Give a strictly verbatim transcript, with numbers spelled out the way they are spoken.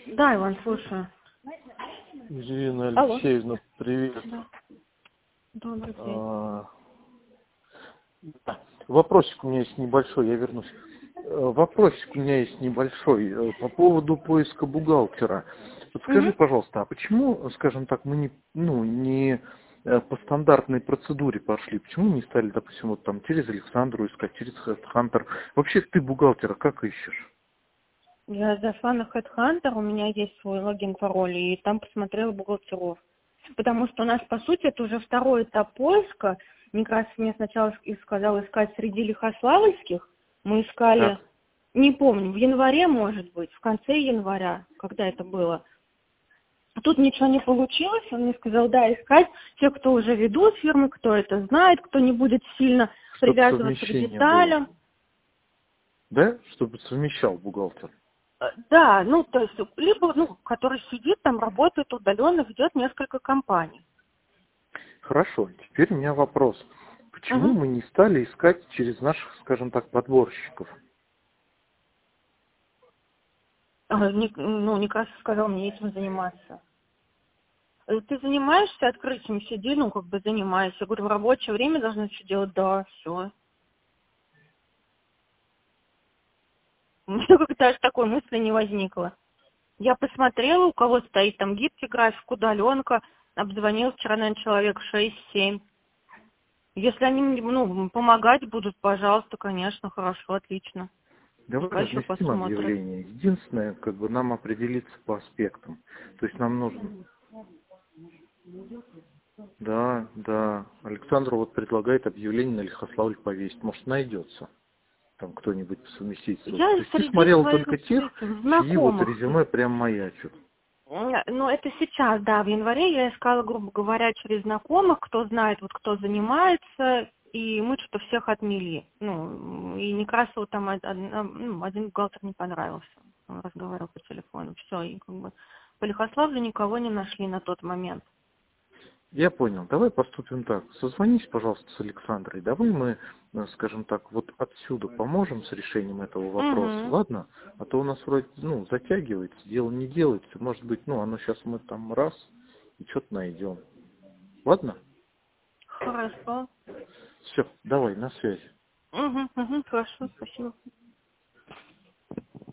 Да, Иван, слушаю. Ирина Алло. Алексеевна, привет. Да. Добрый день. А, Вопросик у меня есть небольшой, я вернусь. Э, Вопросик у меня есть небольшой э, по поводу поиска бухгалтера. Вот скажи, Угу. пожалуйста, а почему, скажем так, мы не, ну, не э, по стандартной процедуре пошли? Почему не стали, допустим, вот там через Александру искать, через HeadHunter? Вообще ты бухгалтера как ищешь? Я зашла на HeadHunter, у меня есть свой логин, пароль, и там посмотрела бухгалтеров. Потому что у нас, по сути, это уже второй этап поиска. Мне как раз мне сначала и сказал искать среди лихославльских. Мы искали, Так. не помню, в январе, может быть, в конце января, когда это было. Тут ничего не получилось, он мне сказал, да, искать тех, кто уже ведут фирмы, кто это знает, кто не будет сильно Чтобы привязываться к совмещение было. деталям. Да? Чтобы совмещал бухгалтер. Э, Да, ну, то есть, либо, ну, который сидит там, работает удаленно, ведет несколько компаний. Хорошо, теперь у меня вопрос. Почему Угу. мы не стали искать через наших, скажем так, подборщиков? Ну, Никас сказал мне этим заниматься. Э, Ты занимаешься открытием, сиди, ну, как бы занимайся. Я говорю, в рабочее время должны все делать, да, все. У меня как-то даже такой мысли не возникло. Я посмотрела, у кого стоит там гибкий график, удаленка, обзвонил вчера, наверное, человек шесть-семь. Если они мне, ну, помогать будут, пожалуйста, конечно, хорошо, отлично. Давай Пускай еще разместим посмотрят. объявление. Единственное, как бы нам определиться по аспектам. То есть нам нужно... Да, да. Александр вот предлагает объявление на Лихославль повесить. Может, найдется там кто-нибудь по совместительству. То Я есть ты среди смотрела своих только тех, этих чьи вот знакомых, резюме прям маячат. э, ну, это сейчас, да, в январе я искала, грубо говоря, через знакомых, кто знает, вот кто занимается, и мы что-то всех отмели. Ну, и Некрасову там од- од- ну, один бухгалтер не понравился. Он разговаривал по телефону. Все, и как бы по Лихославлю никого не нашли на тот момент. Я понял. Давай поступим так. Созвонись, пожалуйста, с Александрой. Давай мы, э, скажем так, вот отсюда поможем с решением этого вопроса, Угу. ладно? А то у нас вроде, ну, затягивается, дело не делается. Может быть, ну, оно сейчас мы там раз и что-то найдем. Ладно? Хорошо. Все, давай, на связи. Угу, угу, хорошо, спасибо.